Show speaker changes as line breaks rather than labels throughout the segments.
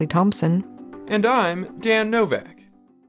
Thompson.
And I'm Dan Novak.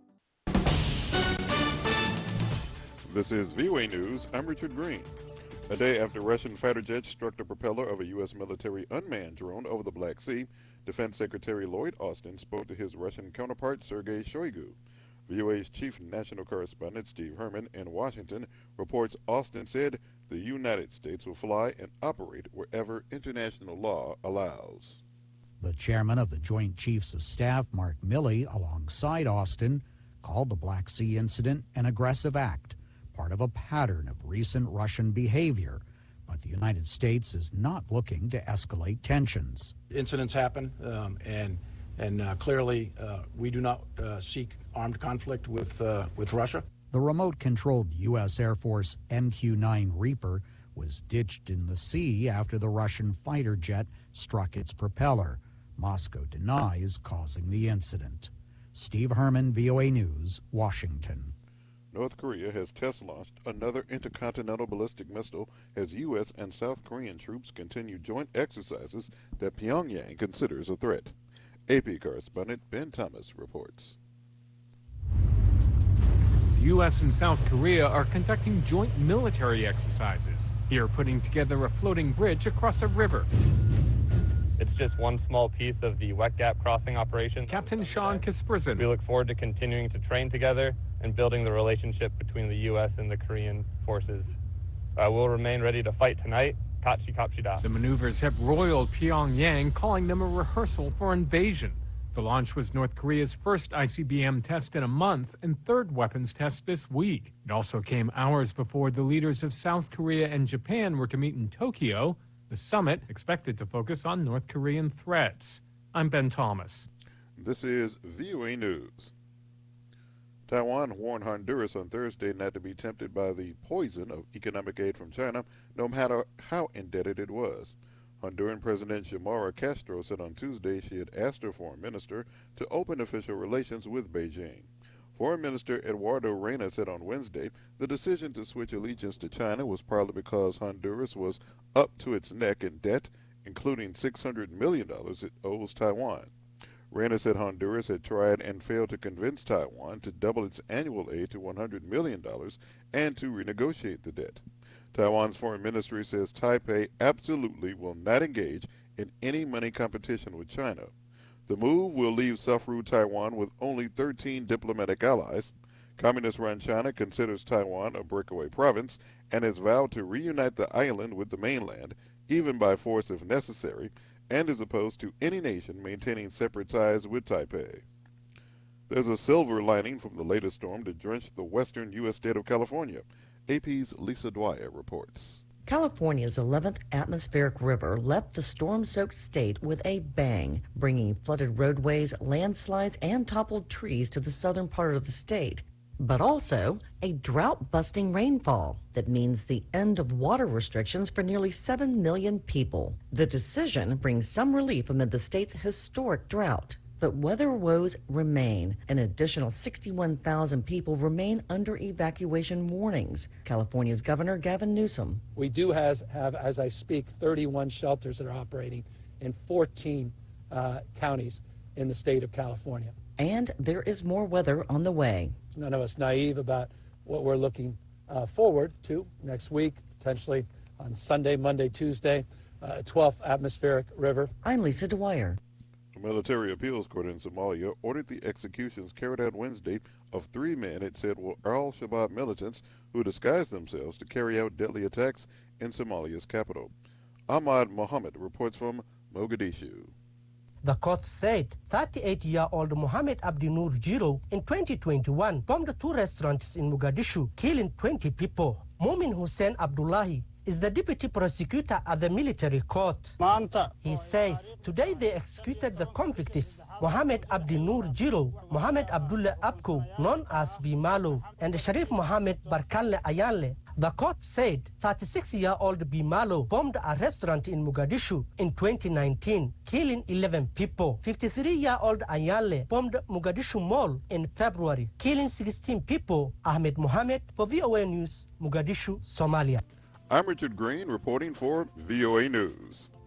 This is VOA News. I'm Richard Green. A day after Russian fighter jets struck the propeller of a U.S. military unmanned drone over the Black Sea, Defense Secretary Lloyd Austin spoke to his Russian counterpart Sergei Shoigu. VOA's chief national correspondent Steve Herman in Washington reports Austin said the United States will fly and operate wherever international law allows.
The chairman of the Joint Chiefs of Staff, Mark Milley, alongside Austin, called the Black Sea incident an aggressive act, part of a pattern of recent Russian behavior. But the United States is not looking to escalate tensions.
Incidents happen, and clearly we do not seek armed conflict with Russia.
The remote-controlled U.S. Air Force MQ-9 Reaper was ditched in the sea after the Russian fighter jet struck its propeller. Moscow denies causing the incident. Steve Herman, VOA News, Washington.
North Korea has test-launched another intercontinental ballistic missile as U.S. and South Korean troops continue joint exercises that Pyongyang considers a threat. AP correspondent Ben Thomas reports.
The U.S. and South Korea are conducting joint military exercises. Here, putting together a floating bridge across a river.
It's just one small piece of the wet gap crossing operation.
Captain Sean Kasprzyk.
We look forward to continuing to train together and building the relationship between the U.S. and the Korean forces. We'll remain ready to fight tonight. Kachikapshida.
The maneuvers have roiled Pyongyang, calling them a rehearsal for invasion. The launch was North Korea's first ICBM test in a month and third weapons test this week. It also came hours before the leaders of South Korea and Japan were to meet in Tokyo. The summit expected to focus on North Korean threats. I'm Ben Thomas.
This is VOA News. Taiwan warned Honduras on Thursday not to be tempted by the poison of economic aid from China, no matter how indebted it was. Honduran President Xiomara Castro said on Tuesday she had asked her foreign minister to open official relations with Beijing. Foreign Minister Eduardo Reyna said on Wednesday the decision to switch allegiance to China was partly because Honduras was up to its neck in debt, including $600 million it owes Taiwan. Reyna said Honduras had tried and failed to convince Taiwan to double its annual aid to $100 million and to renegotiate the debt. Taiwan's foreign ministry says Taipei absolutely will not engage in any money competition with China. The move will leave self-ruled Taiwan with only 13 diplomatic allies. Communist-run China considers Taiwan a breakaway province and has vowed to reunite the island with the mainland, even by force if necessary, and is opposed to any nation maintaining separate ties with Taipei. There's a silver lining from the latest storm to drench the western U.S. state of California. AP's Lisa Dwyer reports.
California's 11th atmospheric river left the storm-soaked state with a bang, bringing flooded roadways, landslides, and toppled trees to the southern part of the state. But also a drought-busting rainfall that means the end of water restrictions for nearly 7 million people. The decision brings some relief amid the state's historic drought. But weather woes remain. An additional 61,000 people remain under evacuation warnings. California's Governor Gavin Newsom.
We do have, as I speak, 31 shelters that are operating in 14 counties in the state of California.
And there is more weather on the way.
None of us naive about what we're looking forward to next week, potentially on Sunday, Monday, Tuesday, 12th atmospheric river.
I'm Lisa Dwyer.
The military appeals court in Somalia ordered the executions carried out Wednesday of 3 men it said were al-Shabaab militants who disguised themselves to carry out deadly attacks in Somalia's capital. Ahmad Mohammed reports from Mogadishu.
The court said 38-year-old Mohammed Abdi Nur Jiro in 2021 bombed 2 restaurants in Mogadishu, killing 20 people. Momin Hussein Abdullahi is the deputy prosecutor at the military court. He says today they executed the convicts Mohammed Abdi Nur Jiro, Mohammed Abdullah Abko, known as Bimalo, and Sharif Mohammed Barkanle Ayanle. The court said 36-year-old Bimalo bombed a restaurant in Mogadishu in 2019, killing 11 people. 53-year-old Ayanle bombed Mogadishu Mall in February, killing 16 people. Ahmed Mohammed for VOA News, Mogadishu, Somalia.
I'm Richard Green reporting for VOA News.